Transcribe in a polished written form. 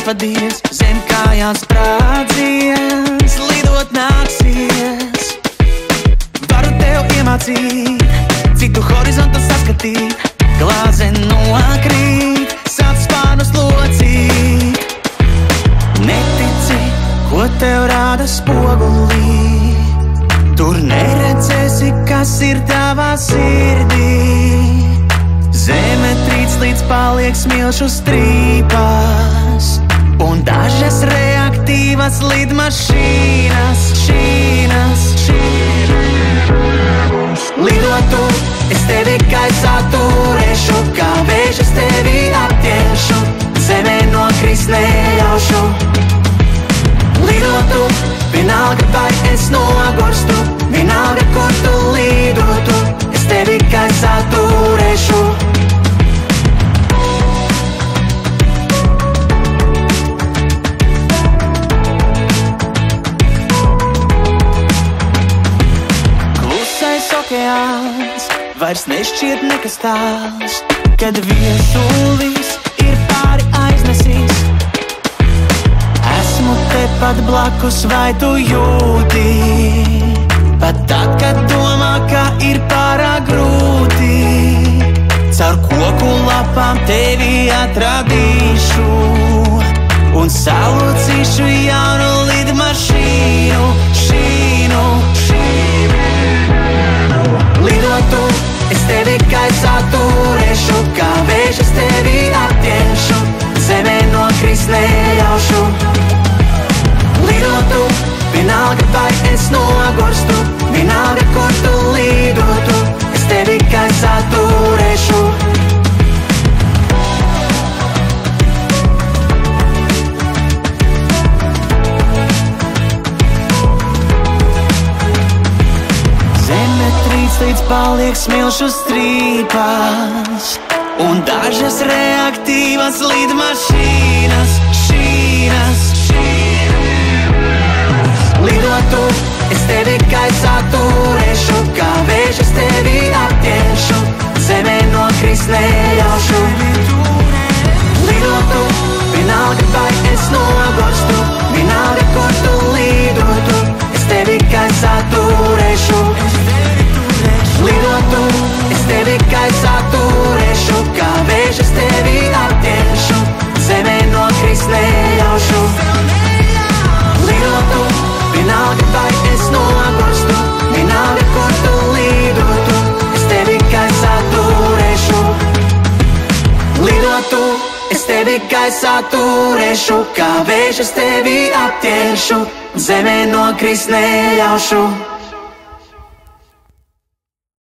atvadies, zem kājām sprādzies, lidot nāksies. Varu tev iemācīt, citu horizontu saskatīt, glāze nokrīt, sāc spārnus locīt. Netici, ko tev rāda spogulī, tur neredzēsi, kas ir tavā sirdī. Zeme trīc līdz paliek smilšu strīpās, un dažas reaktīvas lidmašīnas, lidotu, es tevi gaisā turēšu, kā vējš es tevi aptiešu, zemē nokrist neļaušu. Lidotu, vienalga vai es nogurstu, vienalga kur tu lidotu, es tevi gaisā turēšu. Klusais okeāns vairs nešķiet nekas tāls, kad viesulis ir pāri aiznesīs. Esmu tepat blakus, vai tu jūti? Pat tad, kad domā, ka ir pārāk grūti, caur koku lapām tevi atradīšu un salucīšu jaunu lidmašīnu, Lidotu, es tevi gaisā turēšu, kā vējš es tevi aptiešu, zemē nokrist neļaušu. Lidotu, vienalga vai es nogurstu, vienalga kur tu lidotu, es tevi gaisā turēšu. Zeme trīc līdz paliek smilšu strīpās, un dažas reaktīvas lidmašīnas, Lidotu, es tevi gaisā turēšu, kā vējš es tevi aptiešu, zemē nokrist neļaušu. Lidotu, vienalga vai es nogurstu, vienalga kur tu lidotu, es tevi gaisā turēšu. Lidotu, es tevi gaisā turēšu, kā vējš es tevi aptiešu, zemē nokrist neļaušu. Lidotu, vienalga vai es nogurstu, vienalga kur tu lidotu, es tevi gaisā turēšu. Lidotu, es tevi gaisā turēšu, kā vējš es tevi aptiešu, zemē nokrist neļaušu.